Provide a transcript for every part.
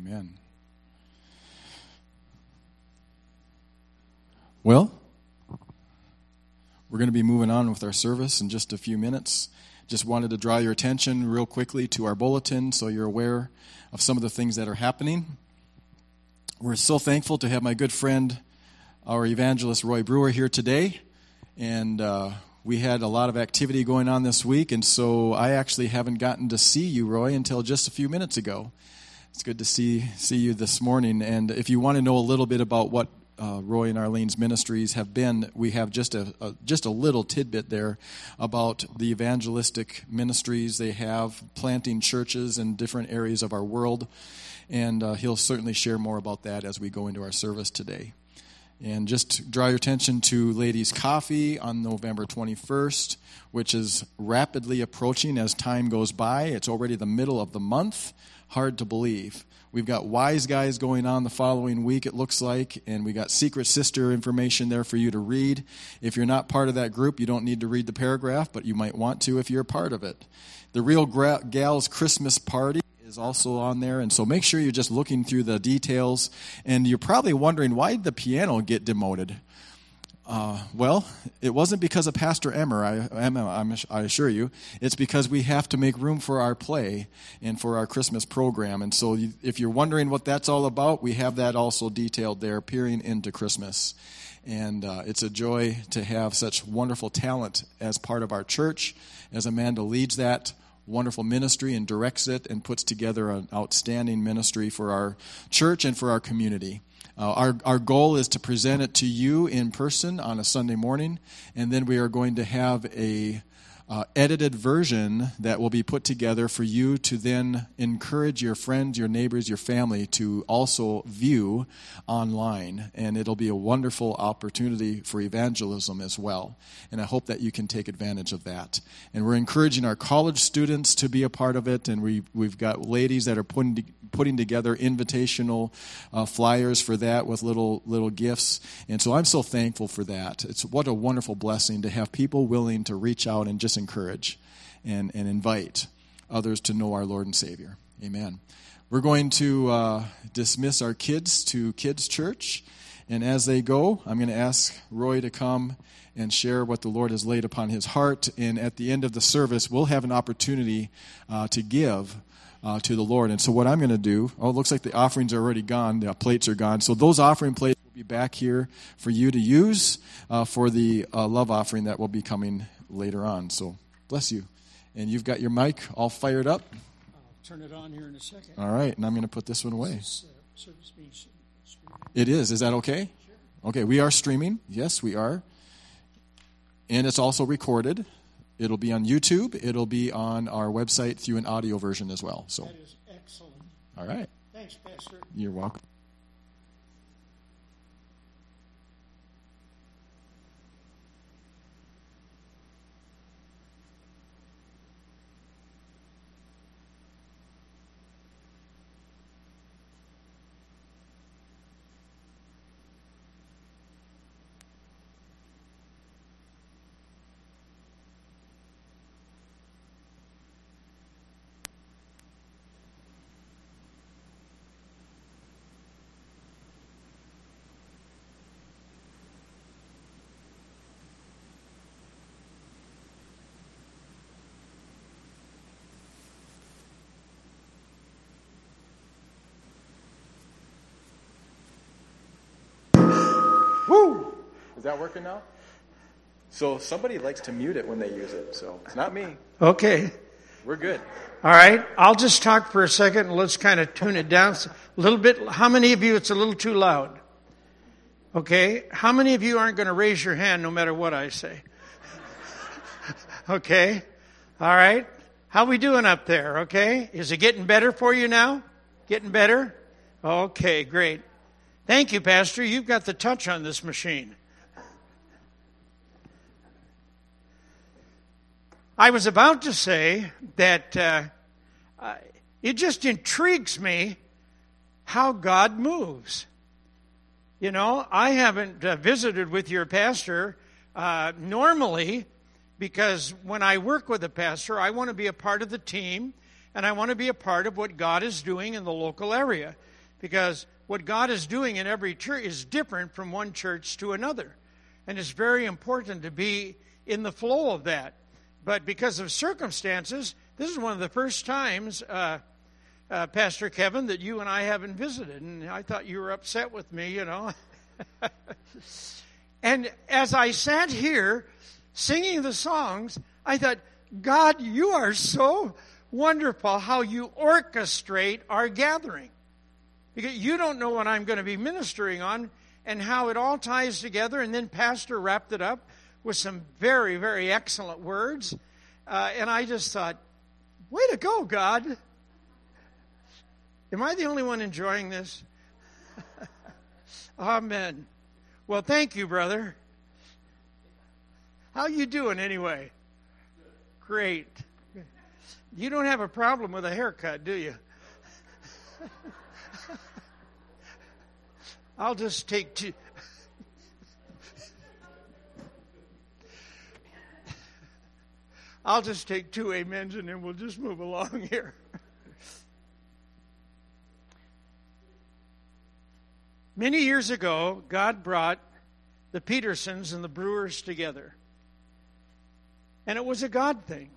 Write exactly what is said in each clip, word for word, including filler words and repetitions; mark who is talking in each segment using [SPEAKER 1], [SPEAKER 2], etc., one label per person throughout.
[SPEAKER 1] Amen. Well, we're going to be moving on with our service in just a few minutes. Just wanted to draw your attention real quickly to our bulletin so you're aware of some of the things that are happening. We're so thankful to have my good friend, our evangelist Roy Brewer, here today. And uh, we had a lot of activity going on this week, and so I actually haven't gotten to see you, Roy, until just a few minutes ago. It's good to see see you this morning. And if you want to know a little bit about what Uh, Roy and Arlene's ministries have been, we have just a, a just a little tidbit there about the evangelistic ministries they have, planting churches in different areas of our world, and uh, he'll certainly share more about that as we go into our service today. And just draw your attention to Ladies' Coffee on November twenty-first, which is rapidly approaching as time goes by. It's already the middle of the month. Hard to believe. We've got Wise Guys going on the following week, it looks like, and we got Secret Sister information there for you to read. If you're not part of that group, you don't need to read the paragraph, but you might want to if you're a part of it. The Real Gra- Gals Christmas Party is also on there, and so make sure you're just looking through the details. And you're probably wondering, why did the piano get demoted? Uh, well, it wasn't because of Pastor Emmer, I, Emma, I assure you. It's because we have to make room for our play and for our Christmas program. And so you, if you're wondering what that's all about, we have that also detailed there, peering into Christmas. And uh, it's a joy to have such wonderful talent as part of our church, as Amanda leads that wonderful ministry and directs it and puts together an outstanding ministry for our church and for our community. Uh, our our goal is to present it to you in person on a Sunday morning, and then we are going to have a uh, edited version that will be put together for you to then encourage your friends, your neighbors, your family to also view online. And it'll be a wonderful opportunity for evangelism as well. And I hope that you can take advantage of that. And we're encouraging our college students to be a part of it, and we, we've got ladies that are putting putting together invitational uh, flyers for that with little little gifts. And so I'm so thankful for that. It's what a wonderful blessing to have people willing to reach out and just encourage and, and invite others to know our Lord and Savior. Amen. We're going to uh, dismiss our kids to Kids Church. And as they go, I'm going to ask Roy to come and share what the Lord has laid upon his heart. And at the end of the service, we'll have an opportunity uh, to give Uh, to the Lord. And so what I'm going to do, oh, it looks like the offerings are already gone. The plates are gone. So those offering plates will be back here for you to use uh, for the uh, love offering that will be coming later on. So bless you. And you've got your mic all fired up.
[SPEAKER 2] I'll turn it on here in a second.
[SPEAKER 1] All right. And I'm going to put this one away.
[SPEAKER 2] Is, uh, service being streamed?
[SPEAKER 1] It is. Is that okay?
[SPEAKER 2] Sure.
[SPEAKER 1] Okay. We are streaming. Yes, we are. And it's also recorded. It'll be on YouTube. It'll be on our website through an audio version as well. So,
[SPEAKER 2] that is excellent.
[SPEAKER 1] All right.
[SPEAKER 2] Thanks, Pastor.
[SPEAKER 1] You're welcome. Woo! Is that working now? So somebody likes to mute it when they use it, so it's not me.
[SPEAKER 2] Okay.
[SPEAKER 1] We're good.
[SPEAKER 2] All right. I'll just talk for a second and let's kind of tune it down a little bit. How many of you it's a little too loud? Okay. How many of you aren't going to raise your hand no matter what I say? Okay. All right. How we doing up there? Okay. Is it getting better for you now? Getting better? Okay, great. Thank you, Pastor. You've got the touch on this machine. I was about to say that uh, uh, it just intrigues me how God moves. You know, I haven't uh, visited with your pastor uh, normally because when I work with a pastor, I want to be a part of the team and I want to be a part of what God is doing in the local area. because what God is doing in every church is different from one church to another. And it's very important to be in the flow of that. But because of circumstances, this is one of the first times, uh, uh, Pastor Kevin, that you and I haven't visited. And I thought you were upset with me, you know. And as I sat here singing the songs, I thought, God, you are so wonderful how you orchestrate our gathering. Because you don't know what I'm going to be ministering on and how it all ties together. And then Pastor wrapped it up with some very, very excellent words. Uh, and I just thought, way to go, God. Am I the only one enjoying this? Amen. Well, thank you, brother. How you doing anyway? Great. You don't have a problem with a haircut, do you? I'll just take two. I'll just take two amens and then we'll just move along here. Many years ago, God brought the Petersons and the Brewers together. And it was a God thing.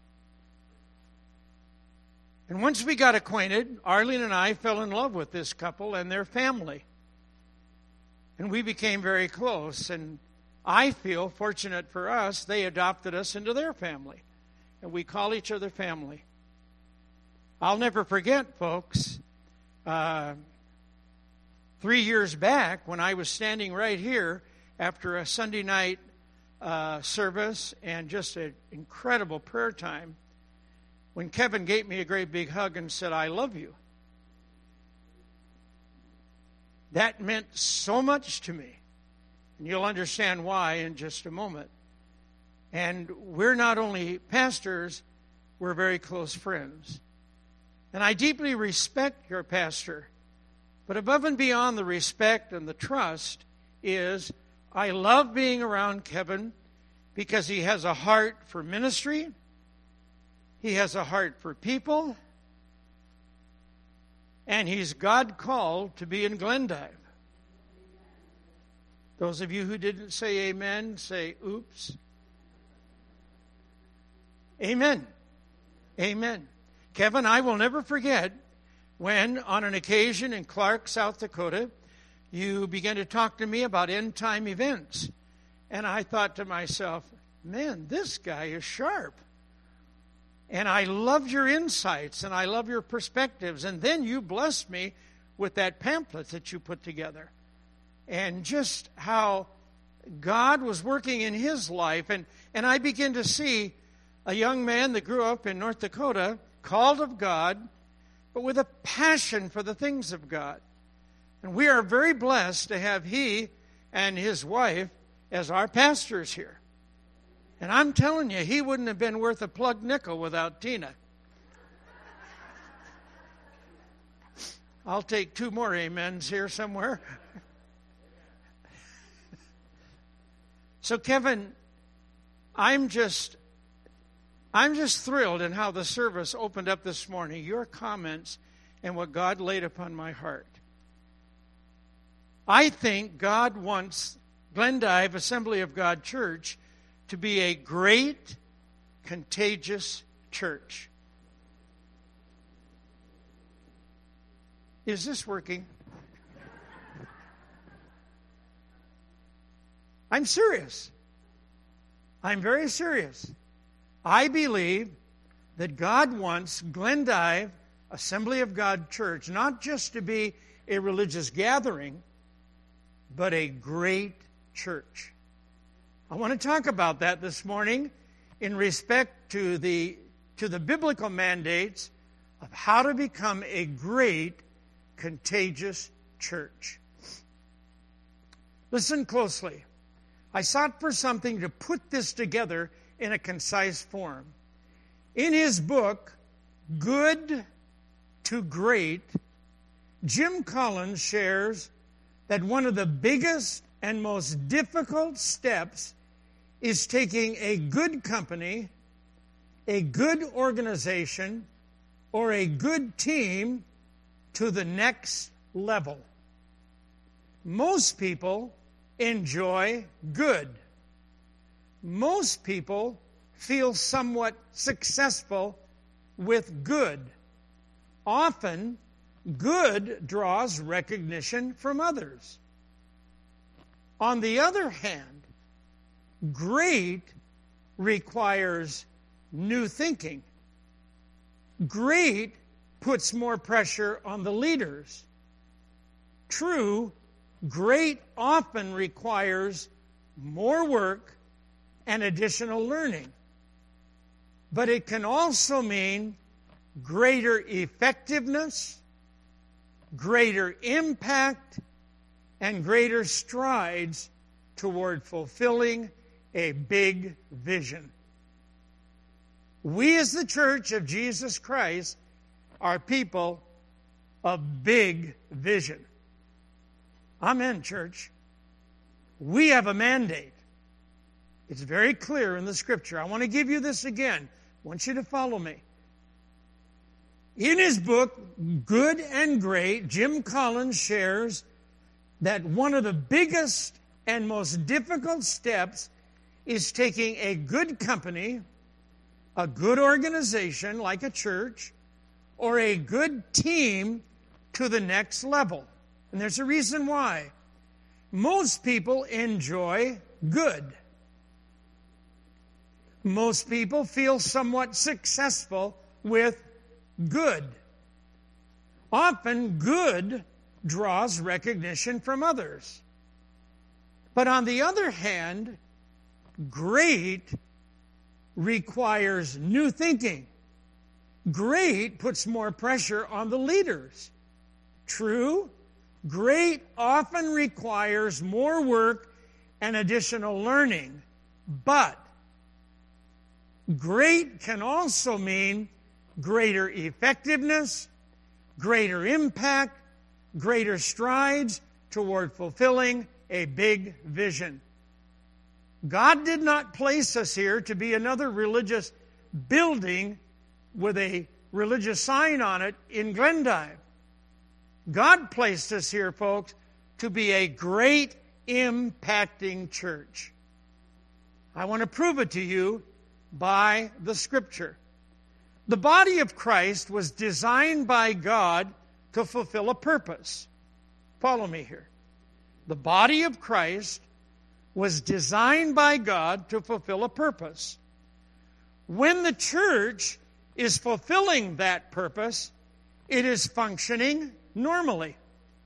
[SPEAKER 2] And once we got acquainted, Arlene and I fell in love with this couple and their family. And we became very close. And I feel fortunate for us, they adopted us into their family. And we call each other family. I'll never forget, folks, uh, three years back when I was standing right here after a Sunday night uh, service and just an incredible prayer time, when Kevin gave me a great big hug and said, I love you. That meant so much to me. And you'll understand why in just a moment. And we're not only pastors, we're very close friends. And I deeply respect your pastor. But above and beyond the respect and the trust is I love being around Kevin because he has a heart for ministry. He has a heart for people. And he's God called to be in Glendive. Those of you who didn't say amen, say oops. Amen. Amen. Kevin, I will never forget when, on an occasion in Clark, South Dakota, you began to talk to me about end-time events. And I thought to myself, man, this guy is sharp. And I loved your insights, and I love your perspectives. And then you blessed me with that pamphlet that you put together. And just how God was working in his life. And, and I began to see a young man that grew up in North Dakota, called of God, but with a passion for the things of God. And we are very blessed to have he and his wife as our pastors here. And I'm telling you, he wouldn't have been worth a plug nickel without Tina. I'll take two more amens here somewhere. So, Kevin, I'm just, I'm just thrilled in how the service opened up this morning. Your comments and what God laid upon my heart. I think God wants Glendive Assembly of God Church to be a great, contagious church. Is this working? I'm serious. I'm very serious. I believe that God wants Glendive Assembly of God Church not just to be a religious gathering, but a great church. I want to talk about that this morning in respect to the to the biblical mandates of how to become a great, contagious church. Listen closely. I sought for something to put this together in a concise form. In his book, Good to Great, Jim Collins shares that one of the biggest and most difficult steps is taking a good company, a good organization, or a good team to the next level. Most people enjoy good. Most people feel somewhat successful with good. Often, good draws recognition from others. On the other hand, great requires new thinking. Great puts more pressure on the leaders. True, great often requires more work and additional learning. But it can also mean greater effectiveness, greater impact, and greater strides toward fulfilling a big vision. We as the Church of Jesus Christ are people of big vision. Amen, church. We have a mandate. It's very clear in the Scripture. I want to give you this again. I want you to follow me. In his book, Good and Great, Jim Collins shares that one of the biggest and most difficult steps is taking a good company, a good organization like a church, or a good team to the next level. And there's a reason why. Most people enjoy good. Most people feel somewhat successful with good. Often, good draws recognition from others. But on the other hand, great requires new thinking. Great puts more pressure on the leaders. True, great often requires more work and additional learning. But great can also mean greater effectiveness, greater impact, greater strides toward fulfilling a big vision. God did not place us here to be another religious building with a religious sign on it in Glendive. God placed us here, folks, to be a great impacting church. I want to prove it to you by the Scripture. The body of Christ was designed by God to fulfill a purpose. Follow me here. The body of Christ was designed by God to fulfill a purpose. When the church is fulfilling that purpose, it is functioning normally.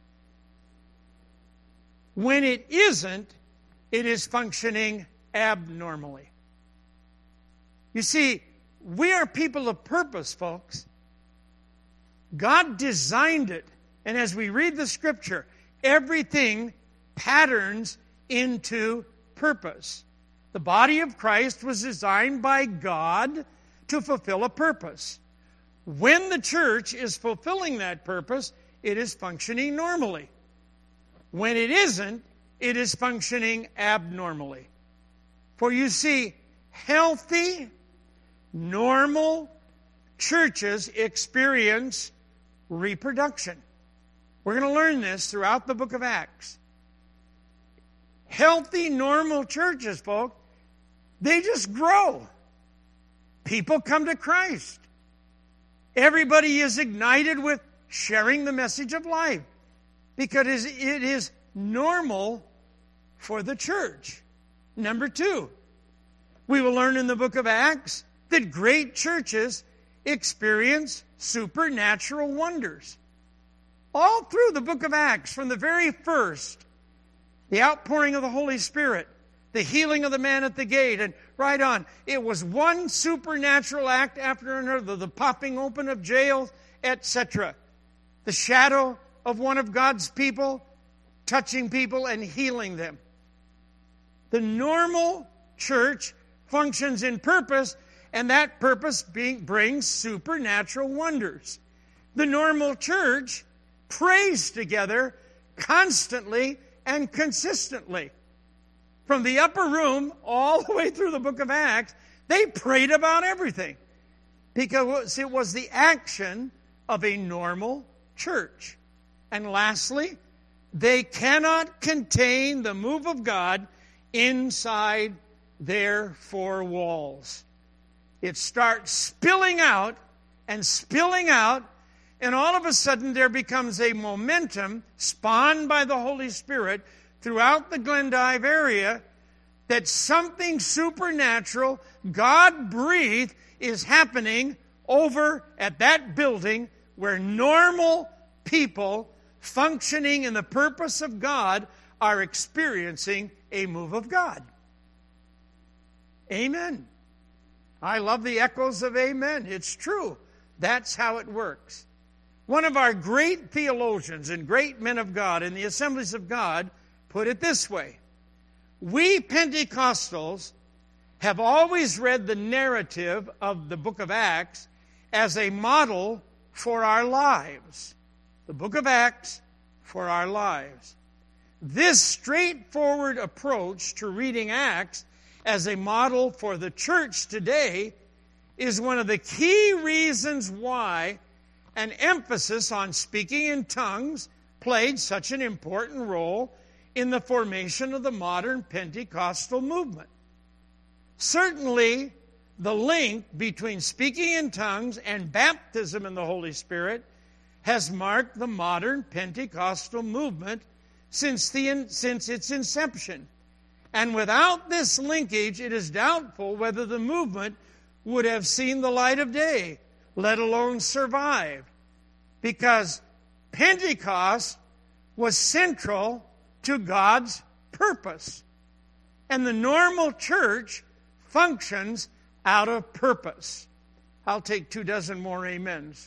[SPEAKER 2] When it isn't, it is functioning abnormally. You see, we are people of purpose, folks. God designed it. And as we read the Scripture, everything patterns into purpose. The body of Christ was designed by God to fulfill a purpose. When the church is fulfilling that purpose, it is functioning normally. When it isn't, it is functioning abnormally. For you see, healthy, normal churches experience reproduction. We're going to learn this throughout the book of Acts. Healthy, normal churches, folks, they just grow. People come to Christ. Everybody is ignited with sharing the message of life because it is normal for the church. Number two, we will learn in the book of Acts that great churches experience supernatural wonders. All through the book of Acts, from the very first, the outpouring of the Holy Spirit, the healing of the man at the gate, and right on. It was one supernatural act after another, the popping open of jails, et cetera. The shadow of one of God's people touching people and healing them. The normal church functions in purpose, and that purpose being, brings supernatural wonders. The normal church prays together constantly and consistently. From the upper room all the way through the book of Acts, they prayed about everything because it was the action of a normal church. And lastly, they cannot contain the move of God inside their four walls. It starts spilling out and spilling out, and all of a sudden there becomes a momentum spawned by the Holy Spirit throughout the Glendive area that something supernatural, God-breathed, is happening over at that building where normal people functioning in the purpose of God are experiencing a move of God. Amen. I love the echoes of amen. It's true. That's how it works. One of our great theologians and great men of God in the Assemblies of God put it this way: we Pentecostals have always read the narrative of the book of Acts as a model for our lives. The book of Acts for our lives. This straightforward approach to reading Acts as a model for the church today is one of the key reasons why an emphasis on speaking in tongues played such an important role in the formation of the modern Pentecostal movement. Certainly, the link between speaking in tongues and baptism in the Holy Spirit has marked the modern Pentecostal movement since, the, since its inception. And without this linkage, it is doubtful whether the movement would have seen the light of day, let alone survive. Because Pentecost was central to God's purpose. And the normal church functions out of purpose. I'll take two dozen more amens.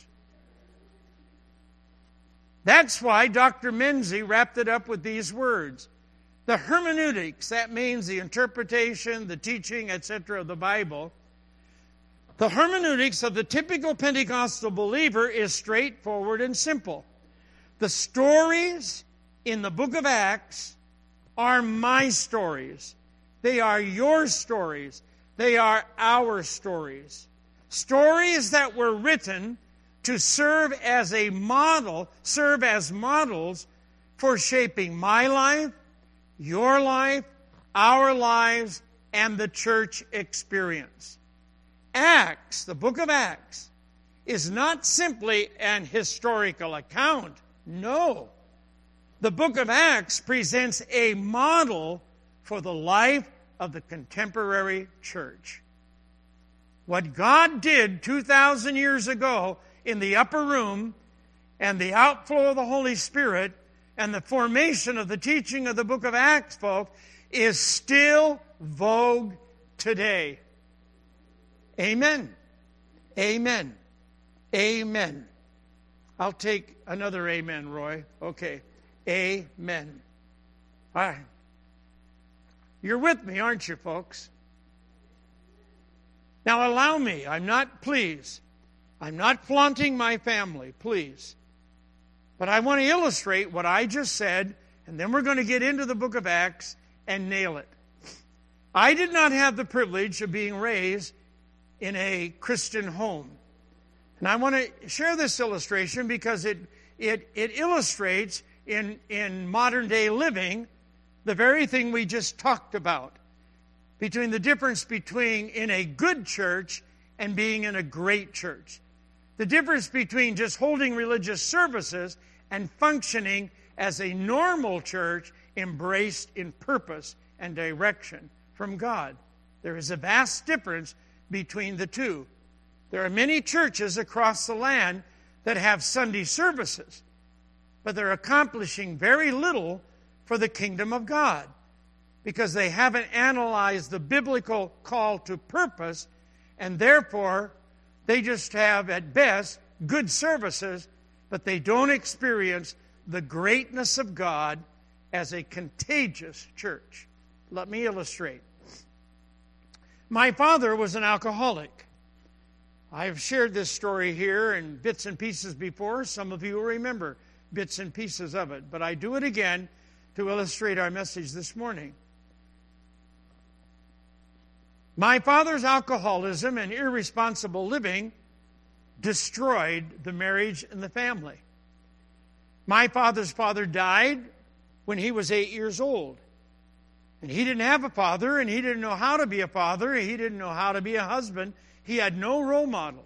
[SPEAKER 2] That's why Doctor Menzies wrapped it up with these words. The hermeneutics, that means the interpretation, the teaching, et cetera of the Bible. The hermeneutics of the typical Pentecostal believer is straightforward and simple. The stories in the book of Acts are my stories. They are your stories. They are our stories. Stories that were written to serve as a model, serve as models for shaping my life, your life, our lives, and the church experience. Acts, the book of Acts, is not simply an historical account. No. The book of Acts presents a model for the life of the contemporary church. What God did two thousand years ago in the upper room and the outflow of the Holy Spirit and the formation of the teaching of the book of Acts, folks, is still vogue today. Amen. Amen. Amen. I'll take another amen, Roy. Okay. Amen. All right. You're with me, aren't you, folks? Now allow me. I'm not, please. I'm not flaunting my family, please. But I want to illustrate what I just said, and then we're going to get into the book of Acts and nail it. I did not have the privilege of being raised in a Christian home. And I want to share this illustration because it it, it illustrates in, in modern day living the very thing we just talked about. Between the difference between in a good church and being in a great church. The difference between just holding religious services and functioning as a normal church embraced in purpose and direction from God. There is a vast difference between the two. There are many churches across the land that have Sunday services, but they're accomplishing very little for the kingdom of God because they haven't analyzed the biblical call to purpose, and therefore they just have, at best, good services, but they don't experience the greatness of God as a contagious church. Let me illustrate. My father was an alcoholic. I've shared this story here in bits and pieces before. Some of you will remember bits and pieces of it, but I do it again to illustrate our message this morning. My father's alcoholism and irresponsible living destroyed the marriage and the family. My father's father died when he was eight years old. And he didn't have a father, and he didn't know how to be a father, and he didn't know how to be a husband. He had no role model.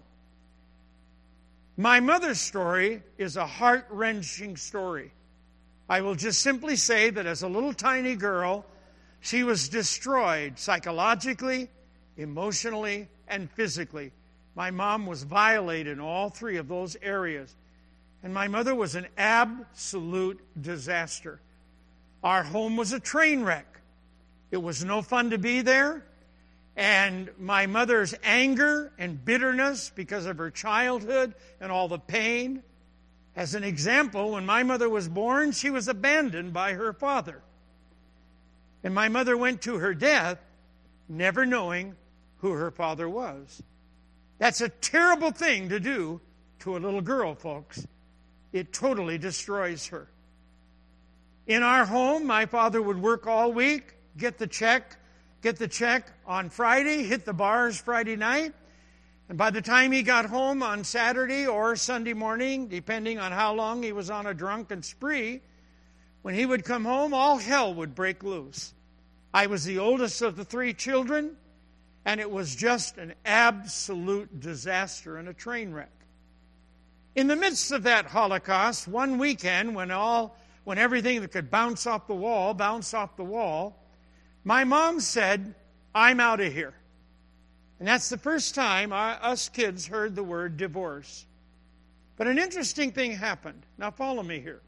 [SPEAKER 2] My mother's story is a heart-wrenching story. I will just simply say that as a little tiny girl, she was destroyed psychologically, emotionally, and physically. My mom was violated in all three of those areas. And my mother was an absolute disaster. Our home was a train wreck. It was no fun to be there. And my mother's anger and bitterness because of her childhood and all the pain. As an example, when my mother was born, she was abandoned by her father. And my mother went to her death never knowing who her father was. That's a terrible thing to do to a little girl, folks. It totally destroys her. In our home, my father would work all week, get the check, get the check on Friday, hit the bars Friday night, and by the time he got home on Saturday or Sunday morning, depending on how long he was on a drunken spree, when he would come home, all hell would break loose. I was the oldest of the three children, and it was just an absolute disaster and a train wreck. In the midst of that Holocaust, one weekend when all, when everything that could bounce off the wall, bounced off the wall, my mom said, "I'm out of here." And that's the first time I, us kids heard the word divorce. But an interesting thing happened. Now follow me here.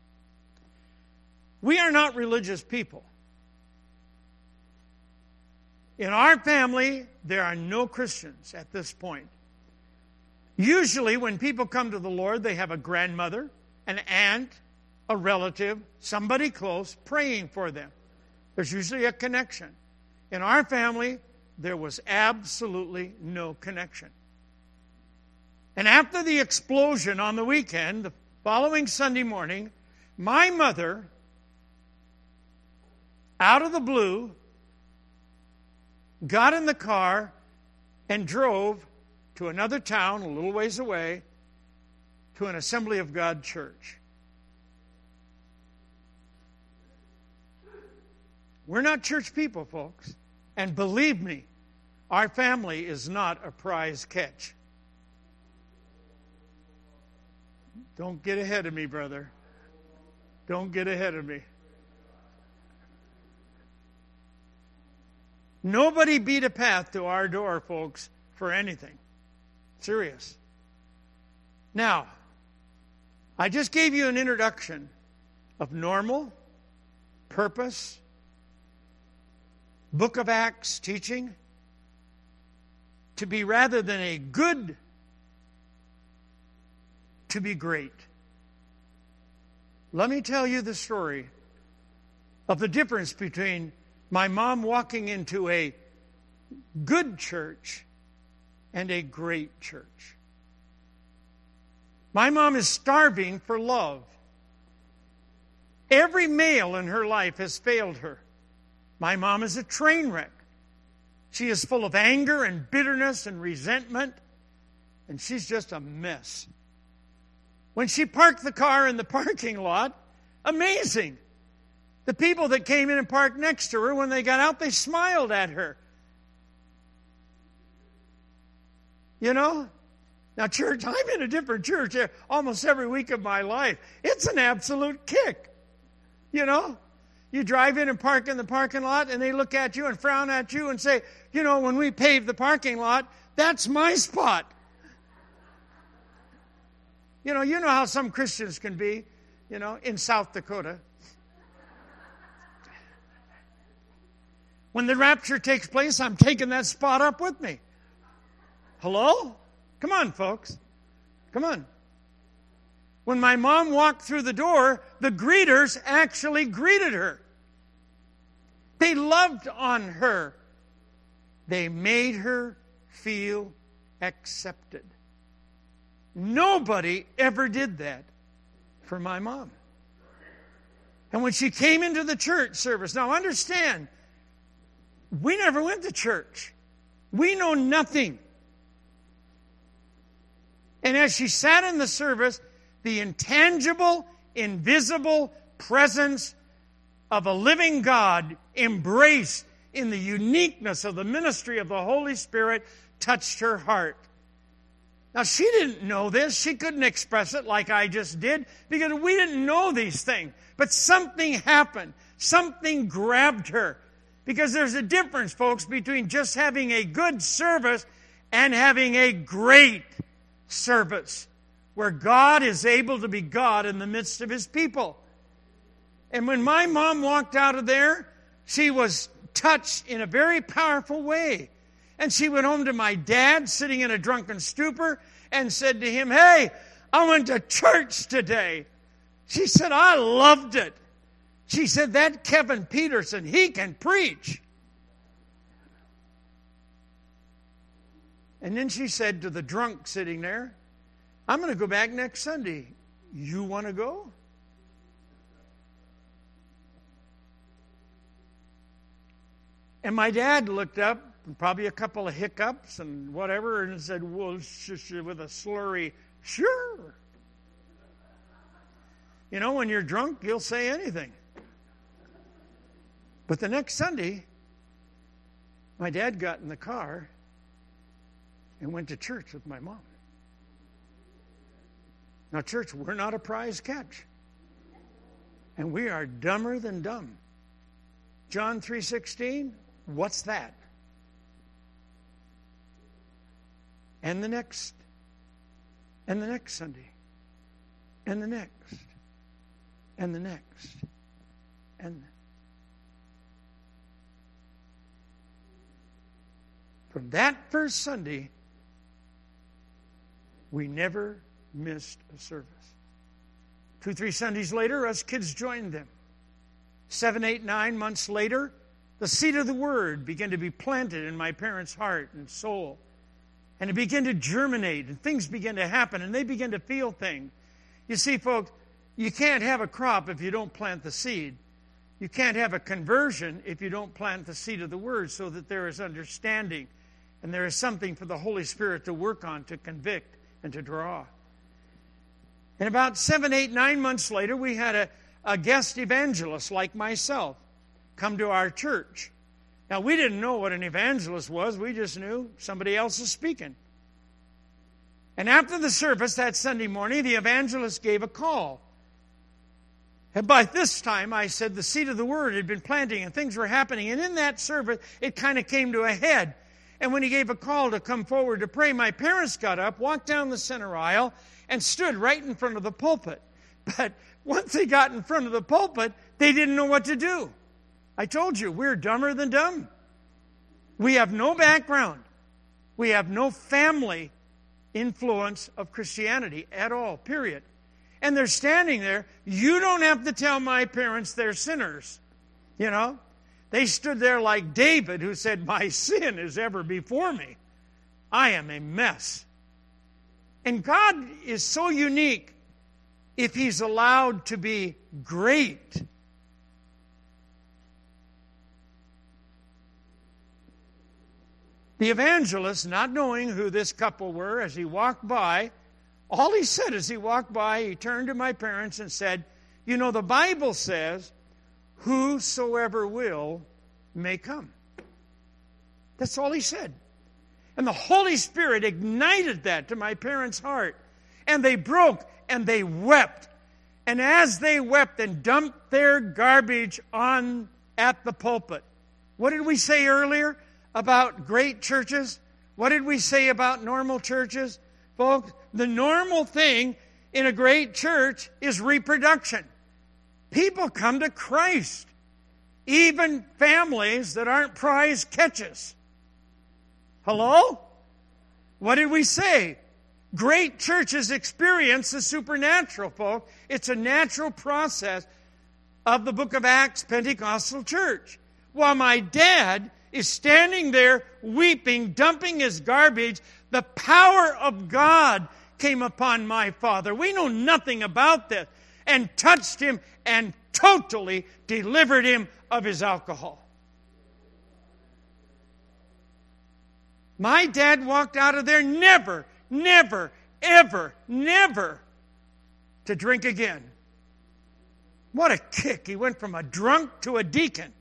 [SPEAKER 2] We are not religious people. In our family, there are no Christians at this point. Usually when people come to the Lord, they have a grandmother, an aunt, a relative, somebody close praying for them. There's usually a connection. In our family, there was absolutely no connection. And after the explosion on the weekend, the following Sunday morning, my mother, out of the blue, got in the car and drove to another town a little ways away to an Assembly of God church. We're not church people, folks. And believe me, our family is not a prize catch. Don't get ahead of me, brother. Don't get ahead of me. Nobody beat a path to our door, folks, for anything. Serious. Now, I just gave you an introduction of normal, purpose, Book of Acts teaching to be rather than a good, to be great. Let me tell you the story of the difference between my mom walking into a good church and a great church. My mom is starving for love. Every male in her life has failed her. My mom is a train wreck. She is full of anger and bitterness and resentment, and she's just a mess. When she parked the car in the parking lot, amazing. The people that came in and parked next to her, when they got out, they smiled at her. You know? Now, church, I'm in a different church almost every week of my life. It's an absolute kick. You know? You drive in and park in the parking lot, and they look at you and frown at you and say, you know, when we paved the parking lot, that's my spot. You know, you know how some Christians can be, you know, in South Dakota. When the rapture takes place, I'm taking that spot up with me. Hello? Come on, folks. Come on. When my mom walked through the door, the greeters actually greeted her. They loved on her. They made her feel accepted. Nobody ever did that for my mom. And when she came into the church service, now understand, we never went to church. We know nothing. And as she sat in the service, the intangible, invisible presence of a living God embraced in the uniqueness of the ministry of the Holy Spirit touched her heart. Now, she didn't know this. She couldn't express it like I just did because we didn't know these things. But something happened. Something grabbed her. Because there's a difference, folks, between just having a good service and having a great service where God is able to be God in the midst of His people. And when my mom walked out of there, she was touched in a very powerful way. And she went home to my dad, sitting in a drunken stupor, and said to him, "Hey, I went to church today." She said, "I loved it." She said, "That Kevin Peterson, he can preach." And then she said to the drunk sitting there, "I'm going to go back next Sunday. You want to go?" And my dad looked up, probably a couple of hiccups and whatever, and said, well, sh- sh- with a slurry, "Sure." You know, when you're drunk, you'll say anything. But the next Sunday, my dad got in the car and went to church with my mom. Now, church, we're not a prize catch. And we are dumber than dumb. John three sixteen, what's that? And the next, and the next Sunday, and the next, and the next, and from that first Sunday, we never missed a service. Two, three Sundays later, us kids joined them. Seven, eight, nine months later, the seed of the Word began to be planted in my parents' heart and soul. And it began to germinate, and things began to happen, and they began to feel things. You see, folks, you can't have a crop if you don't plant the seed. You can't have a conversion if you don't plant the seed of the Word so that there is understanding and there is something for the Holy Spirit to work on, to convict, and to draw. And about seven, eight, nine months later, we had a, a guest evangelist like myself come to our church. Now, we didn't know what an evangelist was. We just knew somebody else is speaking. And after the service that Sunday morning, the evangelist gave a call. And by this time, I said the seed of the Word had been planting and things were happening. And in that service, it kind of came to a head. And when he gave a call to come forward to pray, my parents got up, walked down the center aisle, and stood right in front of the pulpit. But once they got in front of the pulpit, they didn't know what to do. I told you, we're dumber than dumb. We have no background. We have no family influence of Christianity at all, period. And they're standing there. You don't have to tell my parents they're sinners. You know? They stood there like David, who said, "My sin is ever before me. I am a mess." And God is so unique if He's allowed to be great. The evangelist, not knowing who this couple were, as he walked by, all he said as he walked by, he turned to my parents and said, "You know, the Bible says, whosoever will may come." That's all he said. And the Holy Spirit ignited that to my parents' heart. And they broke and they wept. And as they wept and dumped their garbage on at the pulpit, what did we say earlier about great churches? What did we say about normal churches? Folks, the normal thing in a great church is reproduction. People come to Christ. Even families that aren't prize catches. Hello? What did we say? Great churches experience the supernatural, folks. It's a natural process of the book of Acts Pentecostal church. While my dad is standing there weeping, dumping his garbage, the power of God came upon my father. We know nothing about this. And touched him and totally delivered him of his alcohol. My dad walked out of there never, never, ever, never to drink again. What a kick. He went from a drunk to a deacon.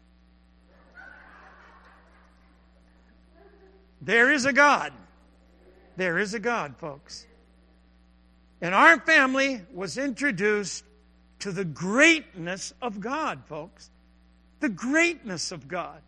[SPEAKER 2] There is a God. There is a God, folks. And our family was introduced to the greatness of God, folks. The greatness of God.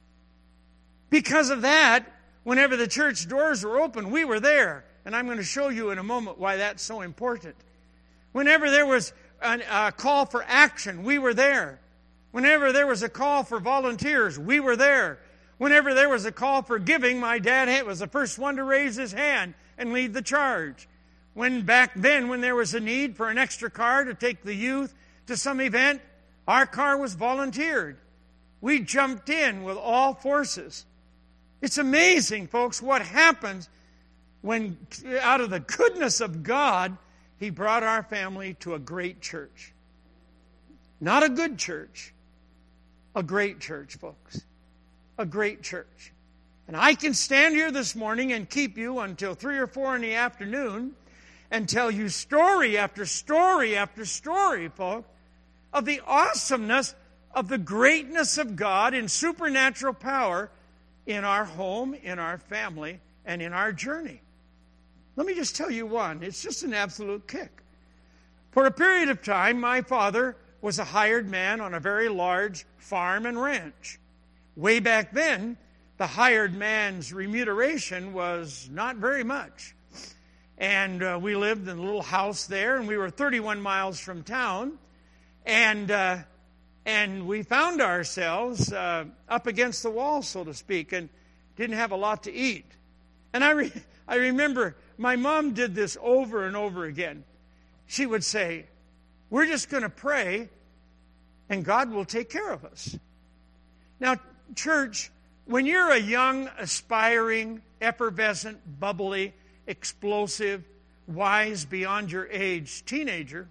[SPEAKER 2] Because of that, whenever the church doors were open, we were there. And I'm going to show you in a moment why that's so important. Whenever there was a, a call for action, we were there. Whenever there was a call for volunteers, we were there. Whenever there was a call for giving, my dad was the first one to raise his hand and lead the charge. When back then, when there was a need for an extra car to take the youth to some event, our car was volunteered. We jumped in with all forces. It's amazing, folks, what happens when, out of the goodness of God, He brought our family to a great church. Not a good church, a great church, folks. A great church. And I can stand here this morning and keep you until three or four in the afternoon and tell you story after story after story, folks, of the awesomeness of the greatness of God in supernatural power in our home, in our family, and in our journey. Let me just tell you one. It's just an absolute kick. For a period of time, my father was a hired man on a very large farm and ranch. Way back then, the hired man's remuneration was not very much. And uh, we lived in a little house there, and we were thirty-one miles from town. And uh, and we found ourselves uh, up against the wall, so to speak, and didn't have a lot to eat. And I, re- I remember my mom did this over and over again. She would say, we're just going to pray, and God will take care of us. Now, church, when you're a young, aspiring, effervescent, bubbly, explosive, wise beyond your age teenager,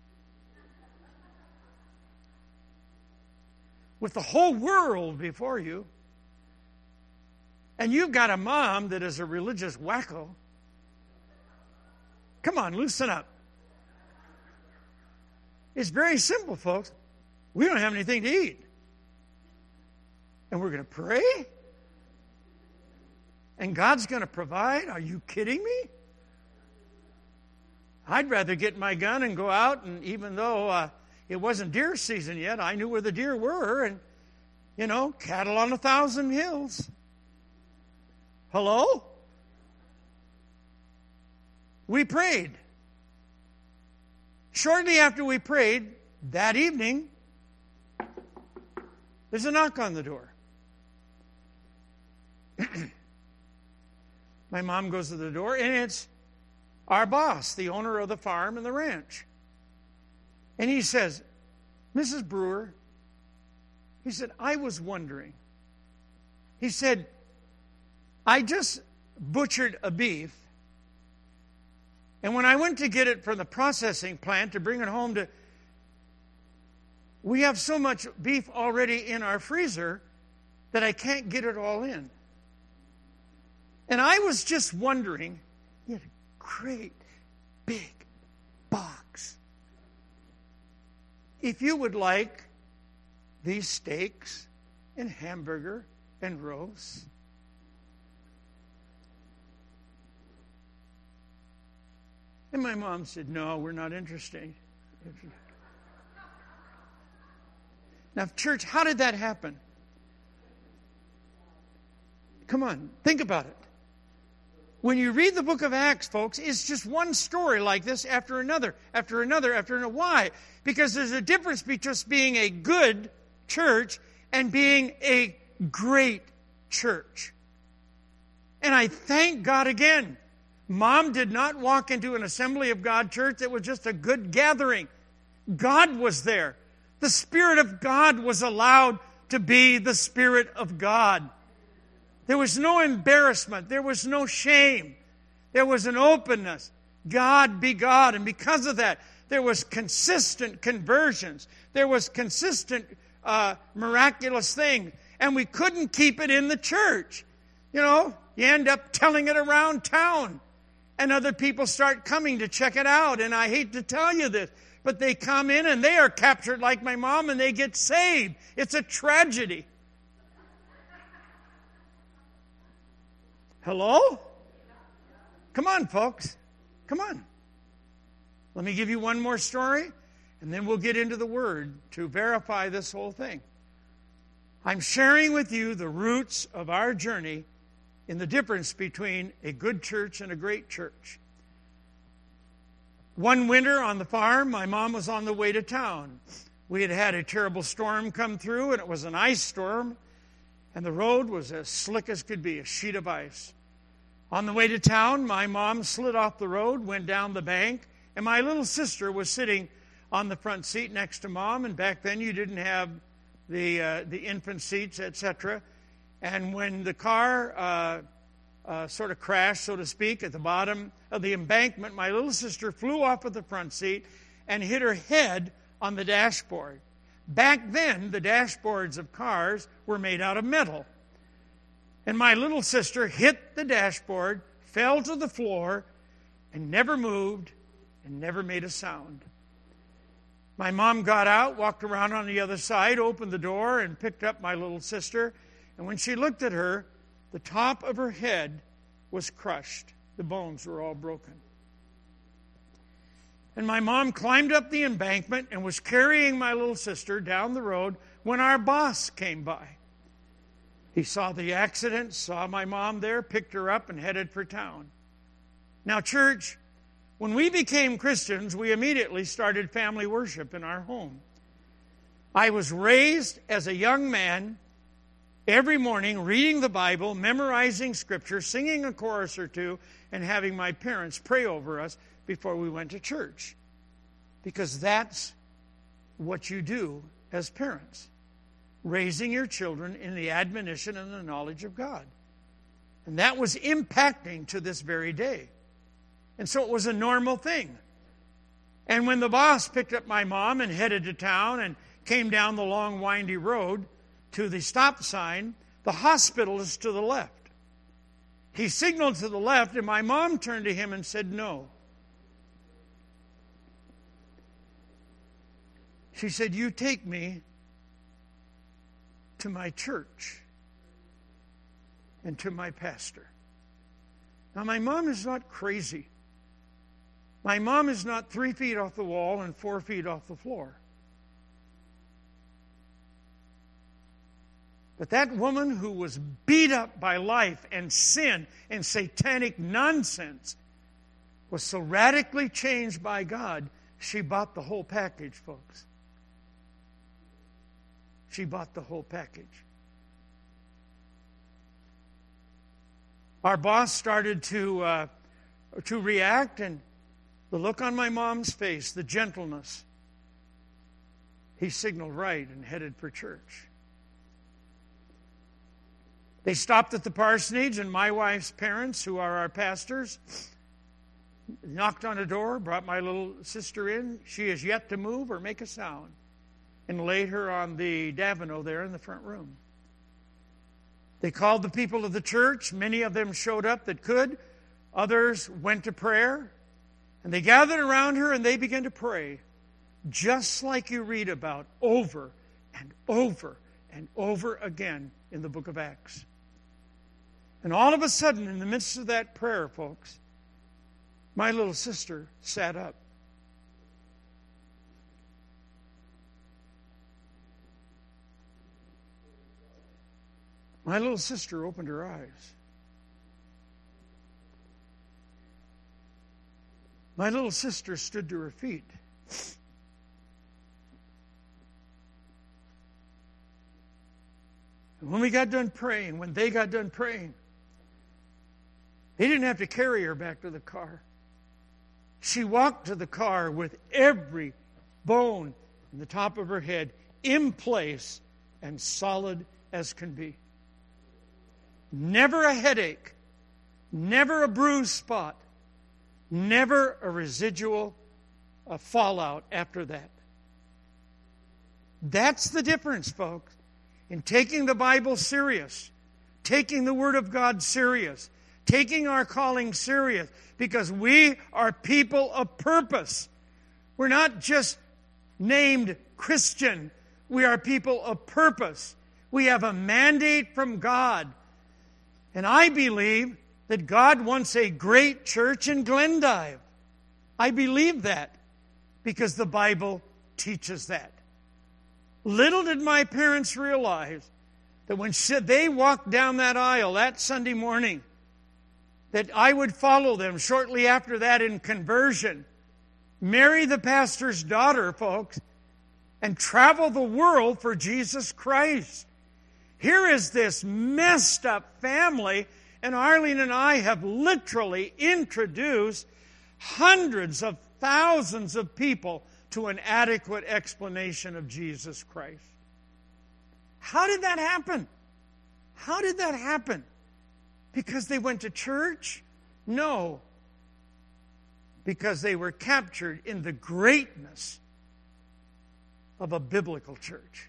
[SPEAKER 2] with the whole world before you, and you've got a mom that is a religious wacko, come on, loosen up. It's very simple, folks. We don't have anything to eat. And we're going to pray? And God's going to provide? Are you kidding me? I'd rather get my gun and go out, and even though uh, it wasn't deer season yet, I knew where the deer were, and, you know, cattle on a thousand hills. Hello? We prayed. Shortly after we prayed, that evening, there's a knock on the door. My mom goes to the door, and it's our boss, the owner of the farm and the ranch. And he says, Missus Brewer, he said, I was wondering. He said, I just butchered a beef, and when I went to get it from the processing plant to bring it home to, we have so much beef already in our freezer that I can't get it all in. And I was just wondering, you had a great big box. If you would like these steaks and hamburger and roast, and my mom said, no, we're not interested. Now, church, how did that happen? Come on, think about it. When you read the book of Acts, folks, it's just one story like this after another, after another, after another. Why? Because there's a difference between just being a good church and being a great church. And I thank God again. Mom did not walk into an Assembly of God church that was just a good gathering. God was there. The Spirit of God was allowed to be the Spirit of God. There was no embarrassment. There was no shame. There was an openness. God be God. And because of that, there was consistent conversions. There was consistent uh, miraculous things. And we couldn't keep it in the church. You know, you end up telling it around town. And other people start coming to check it out. And I hate to tell you this. but they come in and they are captured like my mom and they get saved. It's a tragedy. Hello? Come on, folks. Come on. Let me give you one more story, and then we'll get into the Word to verify this whole thing. I'm sharing with you the roots of our journey in the difference between a good church and a great church. One winter on the farm, my mom was on the way to town. We had had a terrible storm come through, and it was an ice storm, and the road was as slick as could be, a sheet of ice. On the way to town, my mom slid off the road, went down the bank, and my little sister was sitting on the front seat next to Mom, and back then you didn't have the uh, the infant seats, et cetera. And when the car uh, uh, sort of crashed, so to speak, at the bottom of the embankment, my little sister flew off of the front seat and hit her head on the dashboard. Back then, the dashboards of cars were made out of metal. And my little sister hit the dashboard, fell to the floor, and never moved and never made a sound. My mom got out, walked around on the other side, opened the door, and picked up my little sister. And when she looked at her, the top of her head was crushed. The bones were all broken. And my mom climbed up the embankment and was carrying my little sister down the road when our boss came by. He saw the accident, saw my mom there, picked her up, and headed for town. Now, church, when we became Christians, we immediately started family worship in our home. I was raised as a young man every morning reading the Bible, memorizing Scripture, singing a chorus or two, and having my parents pray over us before we went to church. Because that's what you do as parents. Raising your children in the admonition and the knowledge of God. And that was impacting to this very day. And so it was a normal thing. And when the boss picked up my mom and headed to town and came down the long, windy road to the stop sign, the hospital is to the left. He signaled to the left, and my mom turned to him and said, "No." She said, "You take me to my church and to my pastor." Now, my mom is not crazy. My mom is not three feet off the wall and four feet off the floor. But that woman who was beat up by life and sin and satanic nonsense was so radically changed by God, she bought the whole package, folks. She bought the whole package. Our boss started to uh, to react, and the look on my mom's face, the gentleness, he signaled right and headed for church. They stopped at the parsonage, and my wife's parents, who are our pastors, knocked on a door, brought my little sister in. She is yet to move or make a sound, and laid her on the davano there in the front room. They called the people of the church. Many of them showed up that could. Others went to prayer. And they gathered around her and they began to pray, just like you read about over and over and over again in the book of Acts. And all of a sudden, in the midst of that prayer, folks, my little sister sat up. My little sister opened her eyes. My little sister stood to her feet. And when we got done praying, when they got done praying, they didn't have to carry her back to the car. She walked to the car with every bone in the top of her head in place and solid as can be. Never a headache, never a bruised spot, never a residual a fallout after that. That's the difference, folks, in taking the Bible serious, taking the Word of God serious, taking our calling serious, because we are people of purpose. We're not just named Christian. We are people of purpose. We have a mandate from God. And I believe that God wants a great church in Glendive. I believe that because the Bible teaches that. Little did my parents realize that when they walked down that aisle that Sunday morning, that I would follow them shortly after that in conversion, marry the pastor's daughter, folks, and travel the world for Jesus Christ. Here is this messed up family, and Arlene and I have literally introduced hundreds of thousands of people to an adequate explanation of Jesus Christ. How did that happen? How did that happen? Because they went to church? No. Because they were captured in the greatness of a biblical church.